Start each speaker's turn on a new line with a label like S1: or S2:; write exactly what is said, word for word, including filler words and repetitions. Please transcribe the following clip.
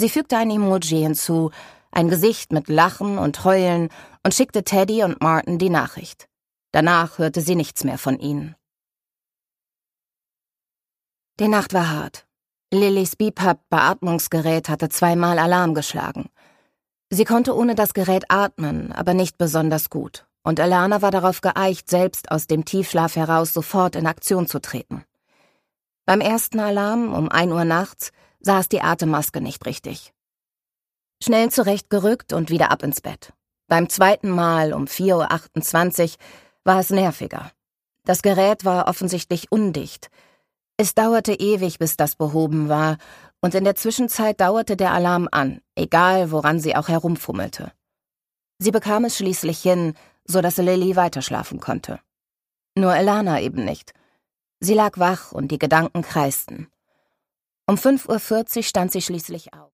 S1: Sie fügte ein Emoji hinzu, ein Gesicht mit Lachen und Heulen, und schickte Teddy und Martin die Nachricht. Danach hörte sie nichts mehr von ihnen. Die Nacht war hart. Lillys B P A P-Beatmungsgerät hatte zweimal Alarm geschlagen. Sie konnte ohne das Gerät atmen, aber nicht besonders gut. Und Alana war darauf geeicht, selbst aus dem Tiefschlaf heraus sofort in Aktion zu treten. Beim ersten Alarm um ein Uhr nachts saß die Atemmaske nicht richtig. Schnell zurechtgerückt und wieder ab ins Bett. Beim zweiten Mal um vier Uhr achtundzwanzig war es nerviger. Das Gerät war offensichtlich undicht. Es dauerte ewig, bis das behoben war, und in der Zwischenzeit dauerte der Alarm an, egal woran sie auch herumfummelte. Sie bekam es schließlich hin, so dass Lilly weiterschlafen konnte. Nur Alana eben nicht. Sie lag wach und die Gedanken kreisten. Um fünf Uhr vierzig stand sie schließlich auf.